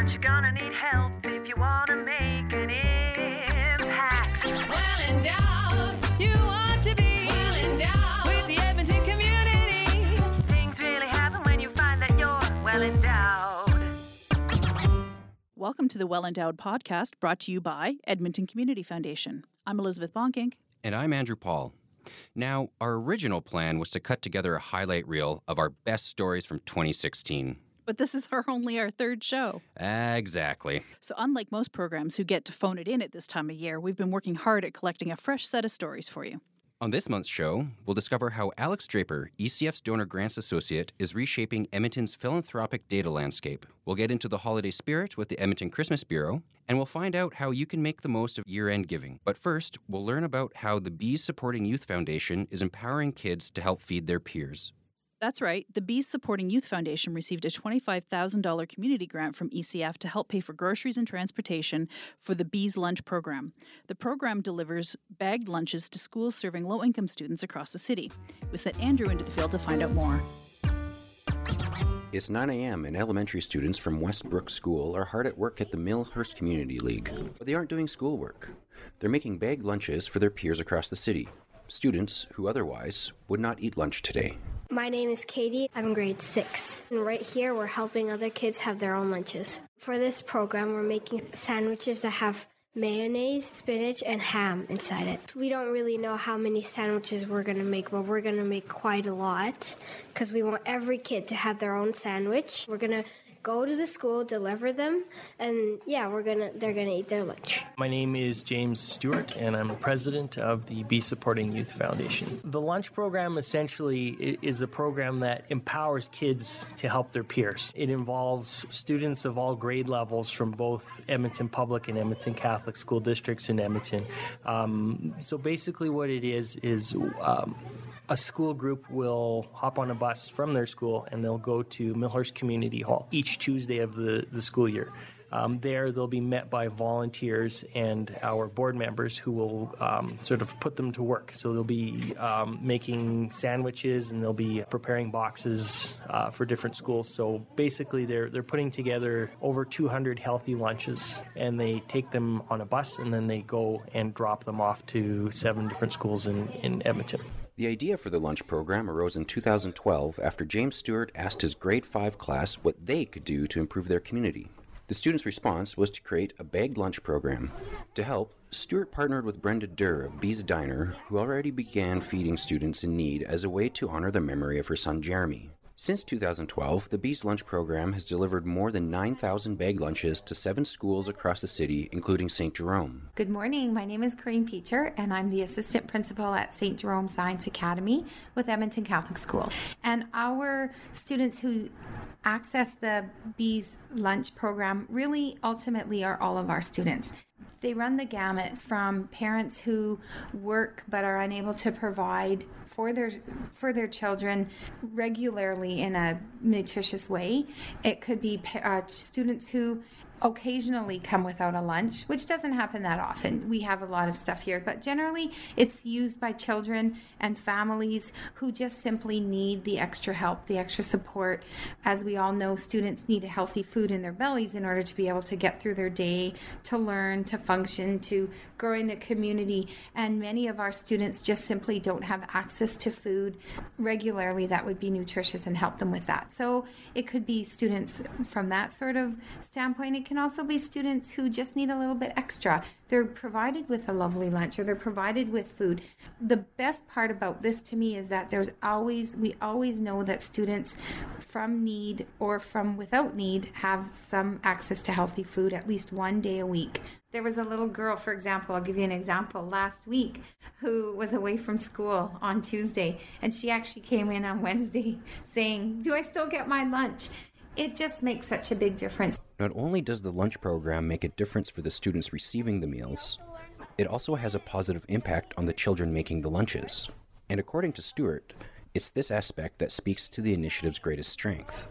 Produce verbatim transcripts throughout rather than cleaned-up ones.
but you're gonna need help if you wanna make an impact. Well endowed, you want to be well endowed with the Edmonton community. Things really happen when you find that you're well endowed. Welcome to the Well Endowed podcast, brought to you by Edmonton Community Foundation. I'm Elizabeth Bonkink. And I'm Andrew Paul. Now, our original plan was to cut together a highlight reel of our best stories from twenty sixteen. But this is our only our third show. Exactly. So unlike most programs who get to phone it in at this time of year, we've been working hard at collecting a fresh set of stories for you. On this month's show, we'll discover how Alex Draper, E C F's Donor Grants Associate, is reshaping Edmonton's philanthropic data landscape. We'll get into the holiday spirit with the Edmonton Christmas Bureau, and we'll find out how you can make the most of year-end giving. But first, we'll learn about how the Bees Supporting Youth Foundation is empowering kids to help feed their peers. That's right. The Bees Supporting Youth Foundation received a twenty-five thousand dollars community grant from E C F to help pay for groceries and transportation for the Bees Lunch program. The program delivers bagged lunches to schools serving low-income students across the city. We sent Andrew into the field to find out more. It's nine a.m. and elementary students from Westbrook School are hard at work at the Millhurst Community League. But they aren't doing schoolwork. They're making bagged lunches for their peers across the city, students who otherwise would not eat lunch today. My name is Katie. I'm in grade six. And right here, we're helping other kids have their own lunches. For this program, we're making sandwiches that have mayonnaise, spinach, and ham inside it. We don't really know how many sandwiches we're going to make, but we're going to make quite a lot because we want every kid to have their own sandwich. We're going to go to the school, deliver them, and yeah, we're gonna they're gonna eat their lunch. My name is James Stewart, and I'm the president of the Bees Supporting Youth Foundation. The lunch program essentially is a program that empowers kids to help their peers. It involves students of all grade levels from both Edmonton Public and Edmonton Catholic school districts in Edmonton. Um, so basically what it is is um, a school group will hop on a bus from their school and they'll go to Millhurst Community Hall each Tuesday of the, the school year. Um, there, they'll be met by volunteers and our board members who will um, sort of put them to work. So they'll be um, making sandwiches and they'll be preparing boxes uh, for different schools. So basically, they're they're putting together over two hundred healthy lunches, and they take them on a bus and then they go and drop them off to seven different schools in, in Edmonton. The idea for the lunch program arose in two thousand twelve after James Stewart asked his grade five class what they could do to improve their community. The students' response was to create a bagged lunch program. To help, Stewart partnered with Brenda Durr of Bees Diner, who already began feeding students in need as a way to honor the memory of her son Jeremy. Since two thousand twelve, the Bees Lunch program has delivered more than nine thousand bagged lunches to seven schools across the city, including Saint Jerome. Good morning. My name is Corinne Peacher, and I'm the assistant principal at Saint Jerome Science Academy with Edmonton Catholic School. And our students who access the Bees Lunch program really ultimately are all of our students. They run the gamut from parents who work but are unable to provide for their for their children regularly in a nutritious way. It could be uh, students who occasionally come without a lunch, which doesn't happen that often. We have a lot of stuff here, but generally it's used by children and families who just simply need the extra help, the extra support. As we all know, students need healthy food in their bellies in order to be able to get through their day, to learn, to function, to grow in a community. And many of our students just simply don't have access to food regularly that would be nutritious and help them with that. So it could be students from that sort of standpoint. It can also be students who just need a little bit extra. They're provided with a lovely lunch or they're provided with food. The best part about this to me is that there's always, we always know that students from need or from without need have some access to healthy food at least one day a week. There was a little girl, for example, I'll give you an example, last week, who was away from school on Tuesday, and she actually came in on Wednesday saying, "Do I still get my lunch?" It just makes such a big difference. Not only does the lunch program make a difference for the students receiving the meals, it also has a positive impact on the children making the lunches. And according to Stewart, it's this aspect that speaks to the initiative's greatest strength.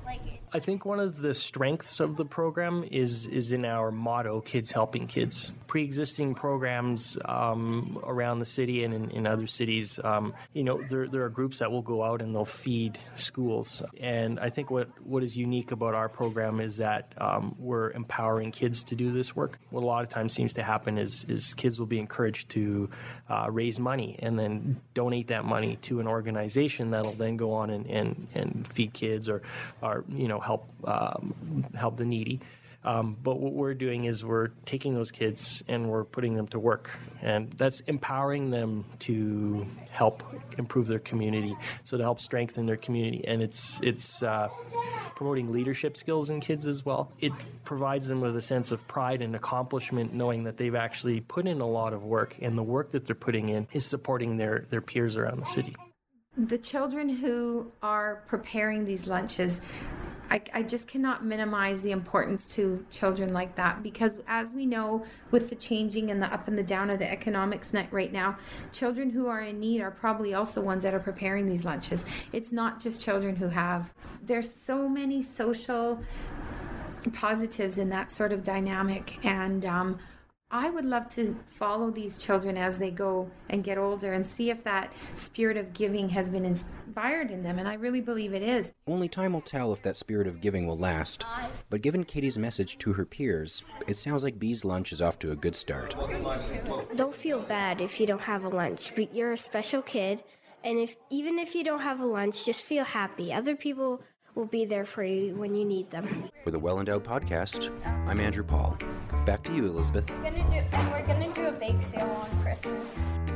I think one of the strengths of the program is is in our motto, Kids Helping Kids. Pre-existing programs um, around the city and in, in other cities, um, you know, there, there are groups that will go out and they'll feed schools. And I think what, what is unique about our program is that um, we're empowering kids to do this work. What a lot of times seems to happen is, is kids will be encouraged to uh, raise money and then donate that money to an organization that'll then go on and, and, and feed kids or, or, you know, help um, help the needy. Um, but what we're doing is we're taking those kids and we're putting them to work. And that's empowering them to help improve their community, so to help strengthen their community. And it's it's uh, promoting leadership skills in kids as well. It provides them with a sense of pride and accomplishment, knowing that they've actually put in a lot of work, and the work that they're putting in is supporting their, their peers around the city. The children who are preparing these lunches, I, I just cannot minimize the importance to children like that, because as we know, with the changing and the up and the down of the economics net right now, children who are in need are probably also ones that are preparing these lunches. It's not just children who have. There's so many social positives in that sort of dynamic, and um, I would love to follow these children as they go and get older and see if that spirit of giving has been inspired in them, and I really believe it is. Only time will tell if that spirit of giving will last. But given Katie's message to her peers, it sounds like Bee's Lunch is off to a good start. Don't feel bad if you don't have a lunch. You're a special kid, and if even if you don't have a lunch, just feel happy. Other people will be there for you when you need them. For the Well Endowed Podcast, I'm Andrew Paul. Back to you, Elizabeth. We're gonna do, and we're going to do a bake sale on Christmas.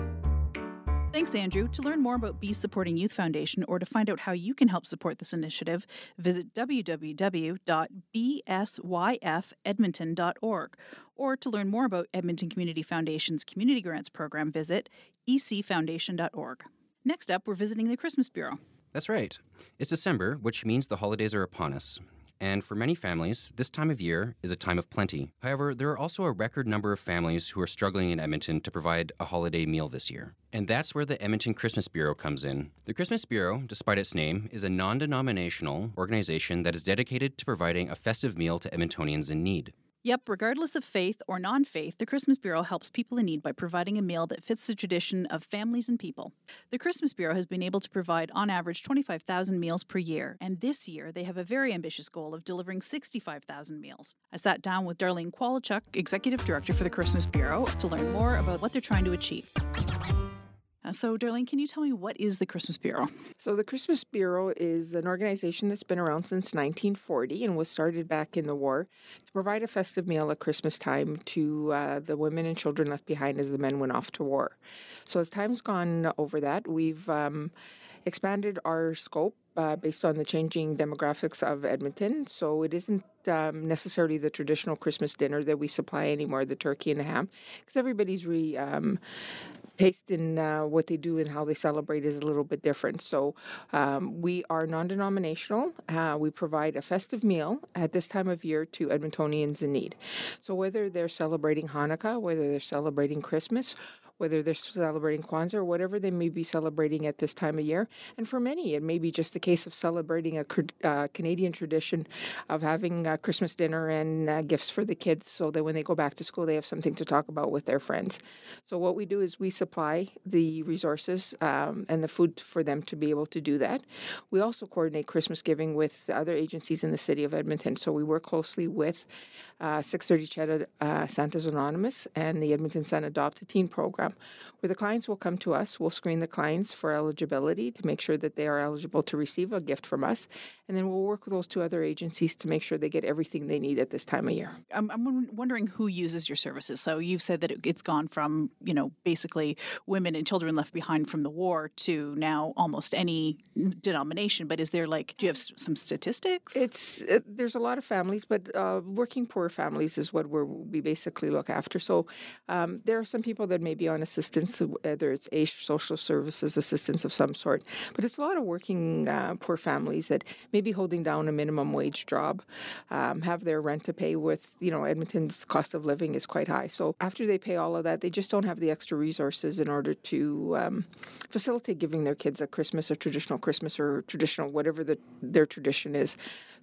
Thanks, Andrew. To learn more about Bees Supporting Youth Foundation or to find out how you can help support this initiative, visit w w w dot b s y f edmonton dot org. Or to learn more about Edmonton Community Foundation's Community Grants Program, visit e c foundation dot org. Next up, we're visiting the Christmas Bureau. That's right. It's December, which means the holidays are upon us. And for many families, this time of year is a time of plenty. However, there are also a record number of families who are struggling in Edmonton to provide a holiday meal this year. And that's where the Edmonton Christmas Bureau comes in. The Christmas Bureau, despite its name, is a non-denominational organization that is dedicated to providing a festive meal to Edmontonians in need. Yep, regardless of faith or non-faith, the Christmas Bureau helps people in need by providing a meal that fits the tradition of families and people. The Christmas Bureau has been able to provide, on average, twenty-five thousand meals per year, and this year they have a very ambitious goal of delivering sixty-five thousand meals. I sat down with Darlene Kwolachuk, Executive Director for the Christmas Bureau, to learn more about what they're trying to achieve. Uh, so, Darlene, can you tell me what is the Christmas Bureau? So the Christmas Bureau is an organization that's been around since nineteen forty and was started back in the war to provide a festive meal at Christmas time to uh, the women and children left behind as the men went off to war. So as time's gone over that, we've um, expanded our scope Uh, based on the changing demographics of Edmonton. So it isn't um, necessarily the traditional Christmas dinner that we supply anymore, the turkey and the ham, because everybody's re um, taste in uh, what they do and how they celebrate is a little bit different. So um, we are non-denominational. Uh, we provide a festive meal at this time of year to Edmontonians in need. So whether they're celebrating Hanukkah, whether they're celebrating Christmas, whether they're celebrating Kwanzaa or whatever they may be celebrating at this time of year. And for many, it may be just a case of celebrating a uh, Canadian tradition of having a Christmas dinner and uh, gifts for the kids so that when they go back to school, they have something to talk about with their friends. So what we do is we supply the resources um, and the food for them to be able to do that. We also coordinate Christmas giving with other agencies in the city of Edmonton. So we work closely with uh, six thirty Cheddar uh, Santa's Anonymous and the Edmonton Sun Adopt a Teen program, where the clients will come to us. We'll screen the clients for eligibility to make sure that they are eligible to receive a gift from us. And then we'll work with those two other agencies to make sure they get everything they need at this time of year. I'm, I'm wondering who uses your services. So you've said that it, it's gone from, you know, basically women and children left behind from the war to now almost any denomination. But is there like, do you have some statistics? It's uh, there's a lot of families, but uh, working poor families is what we're, we basically look after. So um, there are some people that may be on assistance assistance, whether it's A C E, social services assistance of some sort. But it's a lot of working uh, poor families that may be holding down a minimum wage job, um, have their rent to pay with, you know, Edmonton's cost of living is quite high. So after they pay all of that, they just don't have the extra resources in order to um, facilitate giving their kids a Christmas, a traditional Christmas or traditional, whatever the, their tradition is.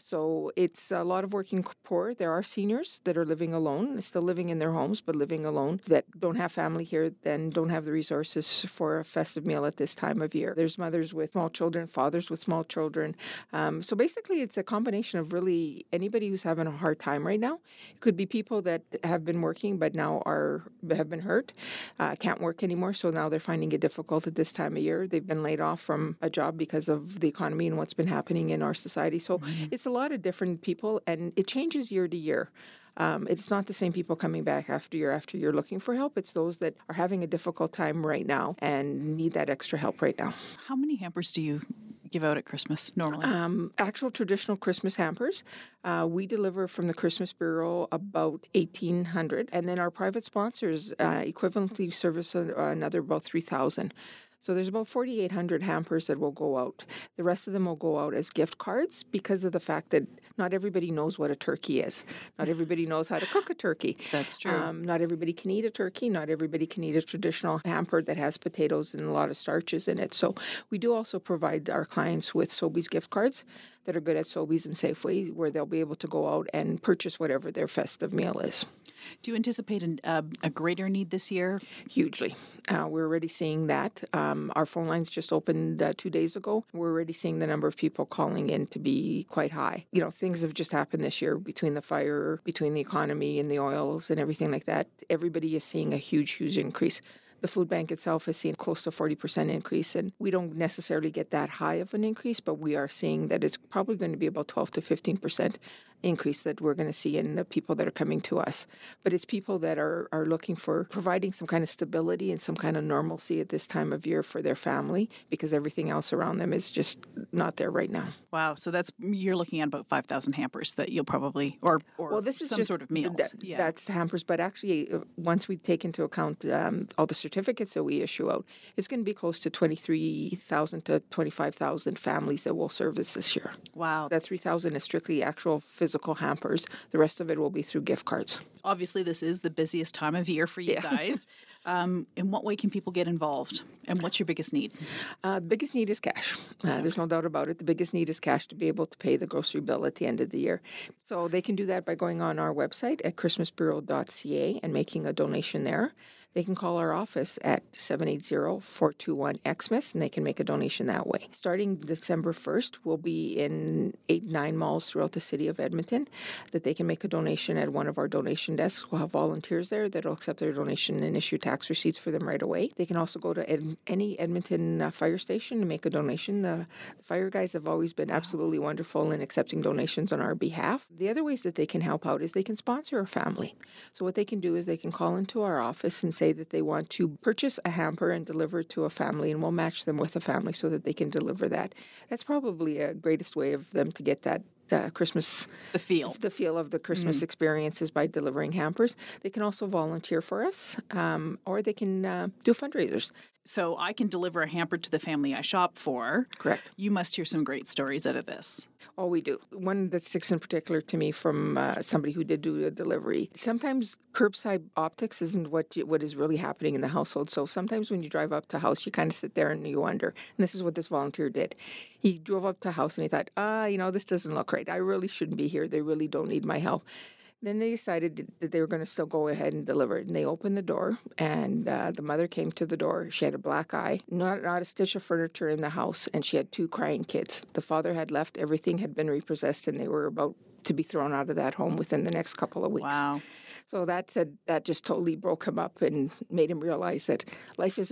So it's a lot of working poor. There are seniors that are living alone, still living in their homes, but living alone, that don't have family here, then don't have the resources for a festive meal at this time of year. There's mothers with small children, fathers with small children. Um, so basically, it's a combination of really anybody who's having a hard time right now. It could be people that have been working but now are have been hurt, uh, can't work anymore, so now they're finding it difficult at this time of year. They've been laid off from a job because of the economy and what's been happening in our society. So mm-hmm. it's a lot of different people, and it changes year to year. Um, it's not the same people coming back after year after year looking for help. It's those that are having a difficult time right now and need that extra help right now. How many hampers do you give out at Christmas normally? Um, actual traditional Christmas hampers. Uh, we deliver from the Christmas Bureau about eighteen hundred. And then our private sponsors uh, equivalently service another about three thousand. So there's about forty-eight hundred hampers that will go out. The rest of them will go out as gift cards because of the fact that not everybody knows what a turkey is. Not everybody knows how to cook a turkey. That's true. Um, not everybody can eat a turkey. Not everybody can eat a traditional hamper that has potatoes and a lot of starches in it. So we do also provide our clients with Sobeys gift cards that are good at Sobeys and Safeway, where they'll be able to go out and purchase whatever their festive meal is. Do you anticipate an, uh, a greater need this year? Hugely. Uh, we're already seeing that. Um, our phone lines just opened uh, two days ago. We're already seeing the number of people calling in to be quite high. You know, things have just happened this year between the fire, between the economy and the oils and everything like that. Everybody is seeing a huge, huge increase. The food bank itself has seen close to forty percent increase, and we don't necessarily get that high of an increase, but we are seeing that it's probably going to be about twelve to fifteen percent increase that we're going to see in the people that are coming to us. But it's people that are, are looking for providing some kind of stability and some kind of normalcy at this time of year for their family, because everything else around them is just not there right now. Wow. So that's you're looking at about five thousand hampers that you'll probably, or, or well, this is some just, sort of meals. That, yeah. That's hampers. But actually, uh, once we take into account um, all the certificates that we issue out, it's going to be close to twenty-three thousand to twenty-five thousand families that will service this year. Wow. That three thousand is strictly actual physical hampers. The rest of it will be through gift cards. Obviously, this is the busiest time of year for you yeah. guys. Um, in what way can people get involved? And what's your biggest need? Uh, the biggest need is cash. Uh, okay. There's no doubt about it. The biggest need is cash to be able to pay the grocery bill at the end of the year. So they can do that by going on our website at christmas bureau dot c a and making a donation there. They can call our office at seven eight zero, four two one, X M I S, and they can make a donation that way. Starting December first, we'll be in eight, nine malls throughout the city of Edmonton that they can make a donation at one of our donation desks. We'll have volunteers there that will accept their donation and issue tax receipts for them right away. They can also go to ed- any Edmonton uh, fire station and make a donation. The, the fire guys have always been absolutely wonderful in accepting donations on our behalf. The other ways that they can help out is they can sponsor a family. So what they can do is they can call into our office and say that they want to purchase a hamper and deliver it to a family, and we'll match them with a family so that they can deliver that. That's probably a greatest way of them to get that Uh, Christmas, the feel, the feel of the Christmas mm. experiences by delivering hampers. They can also volunteer for us, um, or they can uh, do fundraisers. So I can deliver a hamper to the family I shop for. Correct. You must hear some great stories out of this. Oh, we do. One that sticks in particular to me from uh, somebody who did do a delivery. Sometimes curbside optics isn't what you, what is really happening in the household. So sometimes when you drive up to a house, you kind of sit there and you wonder. And this is what this volunteer did. He drove up to a house and he thought, ah, you know, this doesn't look right. I really shouldn't be here. They really don't need my help. Then they decided that they were going to still go ahead and deliver it. And they opened the door, and uh, the mother came to the door. She had a black eye, not, not a stitch of furniture in the house, and she had two crying kids. The father had left. Everything had been repossessed, and they were about to be thrown out of that home within the next couple of weeks. Wow. So that said, that just totally broke him up and made him realize that life isn't what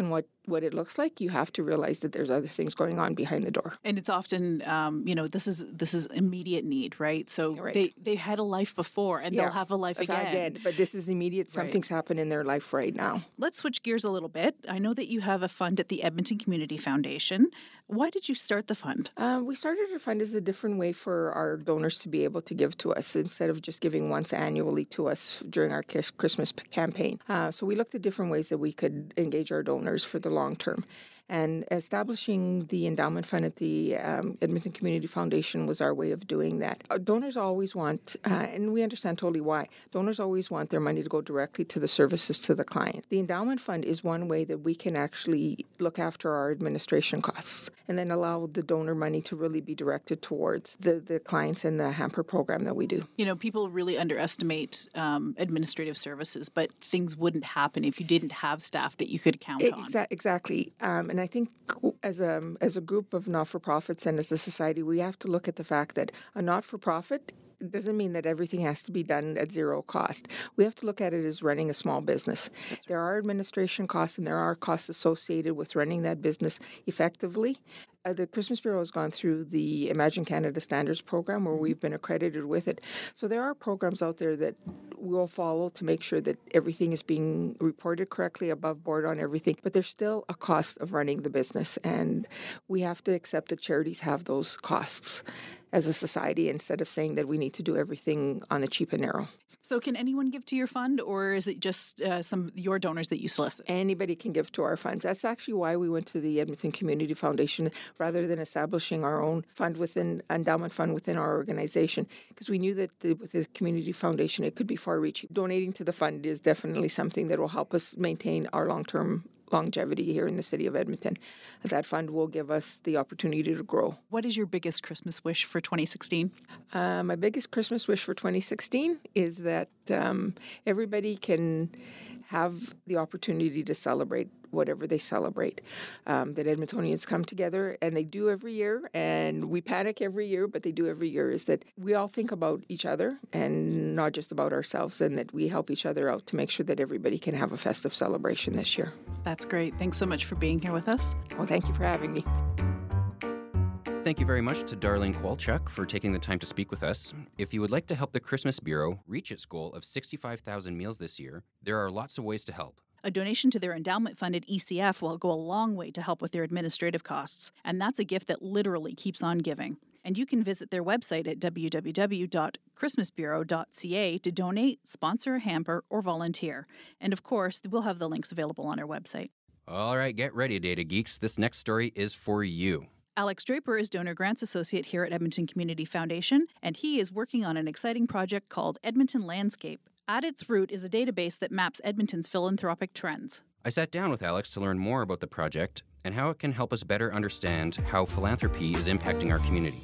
what it looks like, you have to realize that there's other things going on behind the door. And it's often, um, you know, this is this is immediate need, right? So Right. they they had a life before, and Yeah, they'll have a life If again. I did, but this is immediate. Something's happened in their life right now. Let's switch gears a little bit. I know that you have a fund at the Edmonton Community Foundation. Why did you start the fund? Uh, we started a fund as a different way for our donors to be able to give to us instead of just giving once annually to us during our Kiss- Christmas p- campaign. Uh, so we looked at different ways that we could engage our donors for the long term. And establishing the endowment fund at the um, Edmonton Community Foundation was our way of doing that. Our donors always want, uh, and we understand totally why, donors always want their money to go directly to the services to the client. The endowment fund is one way that we can actually look after our administration costs and then allow the donor money to really be directed towards the, the clients and the hamper program that we do. You know, people really underestimate um, administrative services, but things wouldn't happen if you didn't have staff that you could count on. Exa- exactly. Um, and I think as a, as a group of not-for-profits and as a society, we have to look at the fact that a not-for-profit doesn't mean that everything has to be done at zero cost. We have to look at it as running a small business. Right. There are administration costs and there are costs associated with running that business effectively. Uh, the Christmas Bureau has gone through the Imagine Canada Standards program where we've been accredited with it. So there are programs out there that we'll follow to make sure that everything is being reported correctly, above board on everything. But there's still a cost of running the business, and we have to accept that charities have those costs as a society instead of saying that we need to do everything on the cheap and narrow. So can anyone give to your fund, or is it just uh, some your donors that you solicit? Anybody can give to our funds. That's actually why we went to the Edmonton Community Foundation rather than establishing our own fund within, endowment fund within our organization, because we knew that the, with the Community Foundation it could be far-reaching. Donating to the fund is definitely something that will help us maintain our long-term longevity here in the city of Edmonton. That fund will give us the opportunity to grow. What is your biggest Christmas wish for twenty sixteen? Uh, my biggest Christmas wish for twenty sixteen is that um, everybody can have the opportunity to celebrate whatever they celebrate. Um, that Edmontonians come together, and they do every year, and we panic every year, but they do every year, is that we all think about each other and not just about ourselves, and that we help each other out to make sure that everybody can have a festive celebration this year. That's great. Thanks so much for being here with us. Well, thank you for having me. Thank you very much to Darlene Kowalchuk for taking the time to speak with us. If you would like to help the Christmas Bureau reach its goal of sixty-five thousand meals this year, there are lots of ways to help. A donation to their endowment fund at E C F will go a long way to help with their administrative costs, and that's a gift that literally keeps on giving. And you can visit their website at w w w dot christmas bureau dot c a to donate, sponsor a hamper, or volunteer. And of course, we'll have the links available on our website. All right, get ready, Data Geeks. This next story is for you. Alex Draper is Donor Grants Associate here at Edmonton Community Foundation, and he is working on an exciting project called Edmonton Landscape. At its root is a database that maps Edmonton's philanthropic trends. I sat down with Alex to learn more about the project and how it can help us better understand how philanthropy is impacting our community.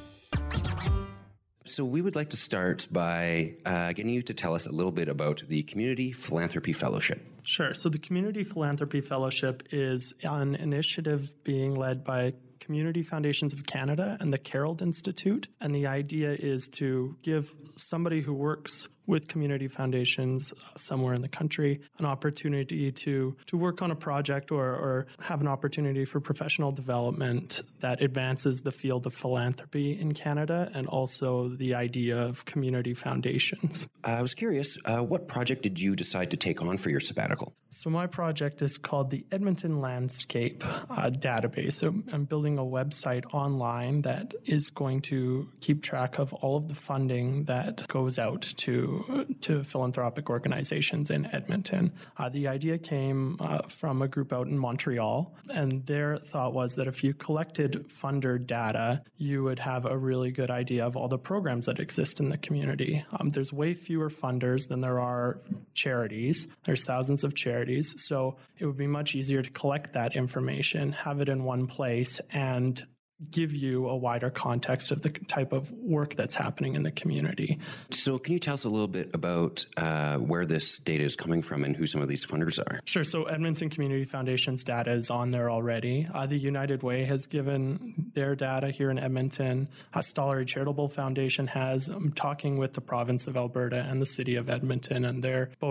So we would like to start by uh, getting you to tell us a little bit about the Community Philanthropy Fellowship. Sure. So the Community Philanthropy Fellowship is an initiative being led by Community Foundations of Canada and the Carroll Institute. And the idea is to give somebody who works with community foundations somewhere in the country an opportunity to to work on a project or, or have an opportunity for professional development that advances the field of philanthropy in Canada and also the idea of community foundations. I was curious, uh, what project did you decide to take on for your sabbatical? So my project is called the Edmonton Landscape uh, Database. So I'm building a website online that is going to keep track of all of the funding that goes out to to philanthropic organizations in Edmonton. Uh, the idea came uh, from a group out in Montreal, and their thought was that if you collected funder data, you would have a really good idea of all the programs that exist in the community. Um, there's way fewer funders than there are charities. There's thousands of charities, so it would be much easier to collect that information, have it in one place, and give you a wider context of the type of work that's happening in the community. So can you tell us a little bit about uh, where this data is coming from and who some of these funders are? Sure. So Edmonton Community Foundation's data is on there already. Uh, the United Way has given their data here in Edmonton. Uh, Stollery Charitable Foundation has. I'm talking with the province of Alberta and the city of Edmonton, and they're both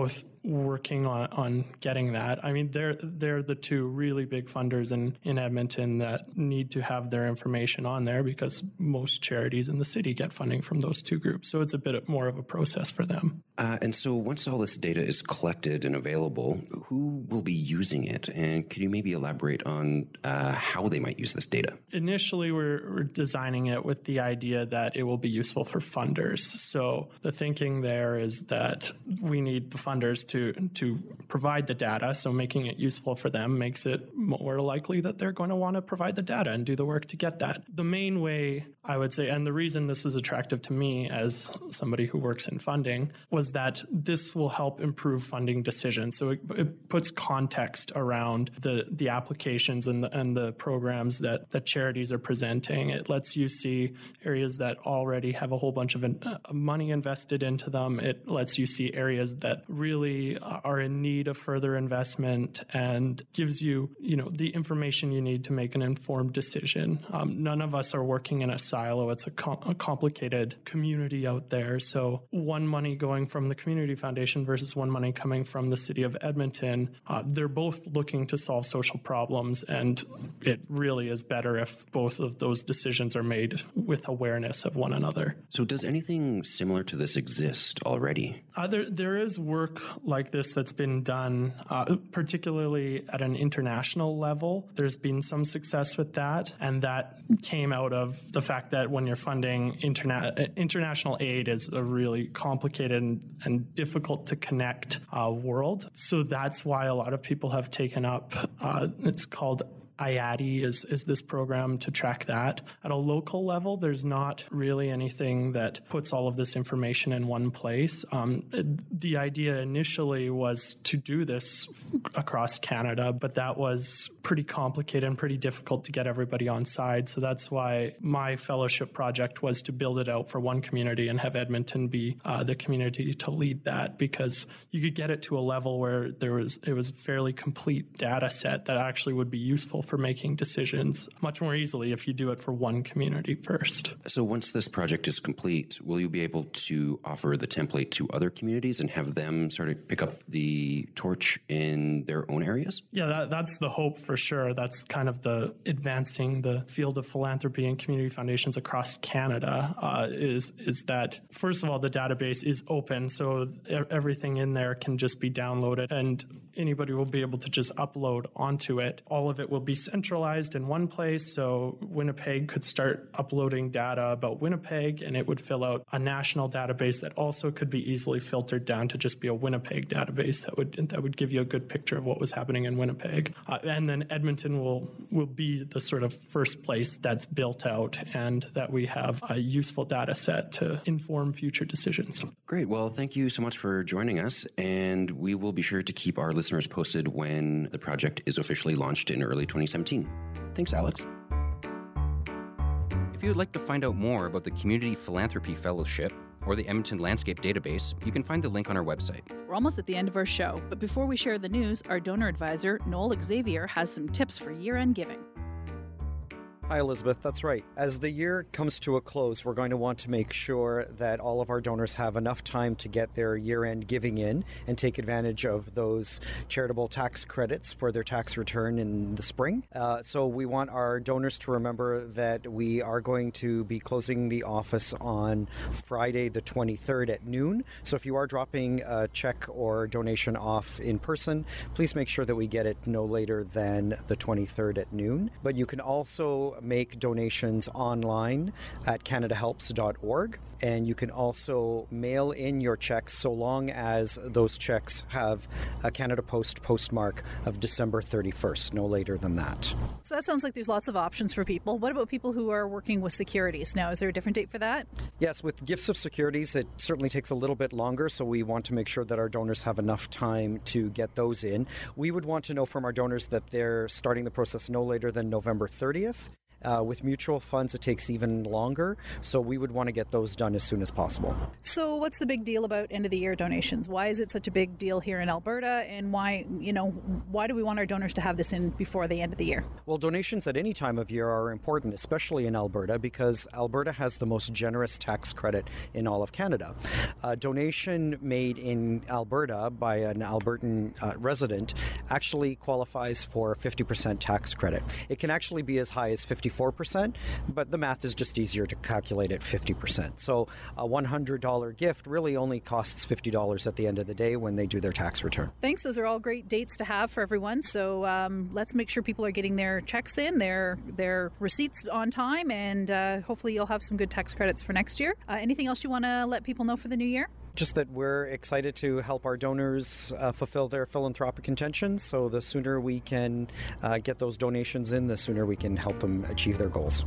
working on, on getting that. I mean, they're they're the two really big funders in, in Edmonton that need to have their information on there because most charities in the city get funding from those two groups. So it's a bit more of a process for them. Uh, and so once all this data is collected and available, who will be using it? And could you maybe elaborate on uh, how they might use this data? Initially, we're, we're designing it with the idea that it will be useful for funders. So the thinking there is that we need the funders to, to provide the data. So making it useful for them makes it more likely that they're going to want to provide the data and do the work to get that. The main way, I would say, and the reason this was attractive to me as somebody who works in funding, was that this will help improve funding decisions. So it, it puts context around the, the applications and the, and the programs that, that charities are presenting. It lets you see areas that already have a whole bunch of in, uh, money invested into them. It lets you see areas that really are in need of further investment and gives you, you know, the information you need to make an informed decision. Um, none of us are working in a silo. It's a, com- a complicated community out there. So one money going from the Community Foundation versus one money coming from the City of Edmonton, uh, they're both looking to solve social problems, and it really is better if both of those decisions are made with awareness of one another. So does anything similar to this exist already? Uh, there, there is work like this that's been done, uh, particularly at an international level. There's been some success with that, and that came out of the fact that when you're funding interna- international aid is a really complicated and, and difficult to connect uh, world. So that's why a lot of people have taken up, uh, it's called I A D I is, is this program to track that. At a local level, there's not really anything that puts all of this information in one place. Um, the idea initially was to do this across Canada, but that was pretty complicated and pretty difficult to get everybody on side. So that's why my fellowship project was to build it out for one community and have Edmonton be uh, the community to lead that, because you could get it to a level where there was it was a fairly complete data set that actually would be useful for making decisions much more easily if you do it for one community first. So once this project is complete, will you be able to offer the template to other communities and have them sort of pick up the torch in their own areas? Yeah, that, that's the hope for sure. That's kind of the advancing the field of philanthropy and community foundations across Canada uh, is, is that, first of all, the database is open, so everything in there can just be downloaded and anybody will be able to just upload onto it. All of it will be centralized in one place, so Winnipeg could start uploading data about Winnipeg, and it would fill out a national database that also could be easily filtered down to just be a Winnipeg database that would that would give you a good picture of what was happening in Winnipeg. Uh, and then Edmonton will will be the sort of first place that's built out and that we have a useful data set to inform future decisions. Great. Well, thank you so much for joining us, and we will be sure to keep our listeners posted when the project is officially launched in early twenty seventeen. Thanks, Alex. If you would like to find out more about the Community Philanthropy Fellowship or the Edmonton Landscape Database, you can find the link on our website. We're almost at the end of our show, but before we share the news, our donor advisor, Noel Xavier, has some tips for year-end giving. Hi, Elizabeth. That's right. As the year comes to a close, we're going to want to make sure that all of our donors have enough time to get their year-end giving in and take advantage of those charitable tax credits for their tax return in the spring. Uh, so we want our donors to remember that we are going to be closing the office on Friday the twenty-third at noon. So if you are dropping a check or donation off in person, please make sure that we get it no later than the twenty-third at noon. But you can also make donations online at canada helps dot org, and you can also mail in your checks so long as those checks have a Canada Post postmark of December thirty-first, no later than that. So that sounds like there's lots of options for people. What about people who are working with securities now? Is there a different date for that? Yes, with gifts of securities, it certainly takes a little bit longer, so we want to make sure that our donors have enough time to get those in. We would want to know from our donors that they're starting the process no later than November thirtieth. Uh, with mutual funds, it takes even longer, so we would want to get those done as soon as possible. So what's the big deal about end of the year donations? Why is it such a big deal here in Alberta, and why, you know, why do we want our donors to have this in before the end of the year? Well, donations at any time of year are important, especially in Alberta, because Alberta has the most generous tax credit in all of Canada. A donation made in Alberta by an Albertan uh, resident actually qualifies for fifty percent tax credit. It can actually be as high as fifty-four percent, but the math is just easier to calculate at fifty percent. So a one hundred dollars gift really only costs fifty dollars at the end of the day when they do their tax return. Thanks. Those are all great dates to have for everyone. So um, let's make sure people are getting their checks in, their their receipts on time, and uh, hopefully you'll have some good tax credits for next year. Uh, anything else you want to let people know for the new year? Just that we're excited to help our donors uh, fulfill their philanthropic intentions. So the sooner we can uh, get those donations in, the sooner we can help them achieve their goals.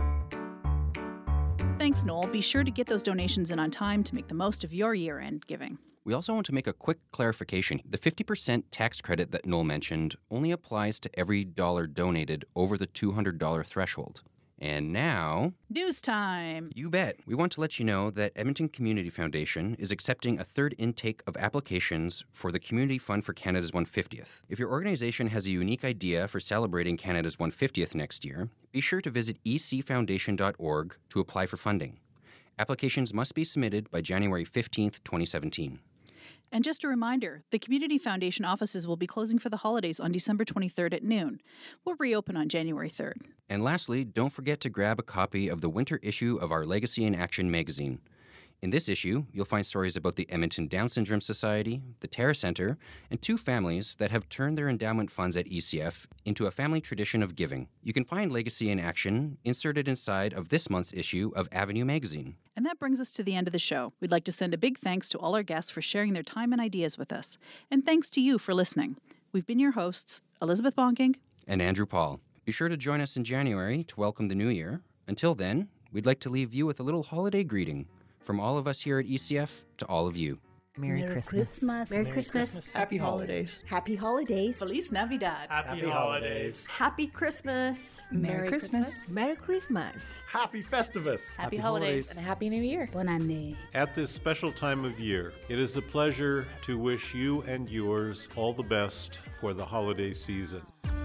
Thanks, Noel. Be sure to get those donations in on time to make the most of your year-end giving. We also want to make a quick clarification. The fifty percent tax credit that Noel mentioned only applies to every dollar donated over the two hundred dollars threshold. And now... News time! You bet. We want to let you know that Edmonton Community Foundation is accepting a third intake of applications for the Community Fund for Canada's one hundred fiftieth. If your organization has a unique idea for celebrating Canada's one hundred fiftieth next year, be sure to visit e c foundation dot org to apply for funding. Applications must be submitted by January fifteenth, twenty seventeen. And just a reminder, the Community Foundation offices will be closing for the holidays on December twenty-third at noon. We'll reopen on January third. And lastly, don't forget to grab a copy of the winter issue of our Legacy in Action magazine. In this issue, you'll find stories about the Edmonton Down Syndrome Society, the Terra Centre, and two families that have turned their endowment funds at E C F into a family tradition of giving. You can find Legacy in Action inserted inside of this month's issue of Avenue magazine. And that brings us to the end of the show. We'd like to send a big thanks to all our guests for sharing their time and ideas with us. And thanks to you for listening. We've been your hosts, Elizabeth Bonking and Andrew Paul. Be sure to join us in January to welcome the new year. Until then, we'd like to leave you with a little holiday greeting. From all of us here at E C F to all of you. Merry, Merry Christmas. Christmas. Merry, Merry Christmas. Christmas. Happy holidays. Happy holidays. Feliz Navidad. Happy, Happy holidays. Happy Christmas. Merry, Merry Christmas. Christmas. Merry Christmas. Happy Festivus. Happy, Happy holidays. holidays. And a Happy New Year. Bonne année. At this special time of year, it is a pleasure to wish you and yours all the best for the holiday season.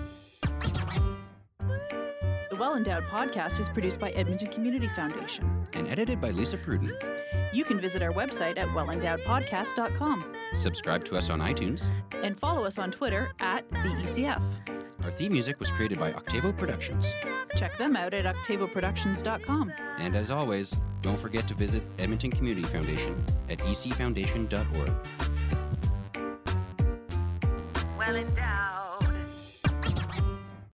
The Well Endowed podcast is produced by Edmonton Community Foundation and edited by Lisa Pruden. You can visit our website at well endowed podcast dot com. Subscribe to us on iTunes. And follow us on Twitter at the E C F. Our theme music was created by Octavo Productions. Check them out at octavo productions dot com. And as always, don't forget to visit Edmonton Community Foundation at e c foundation dot org. Well endowed.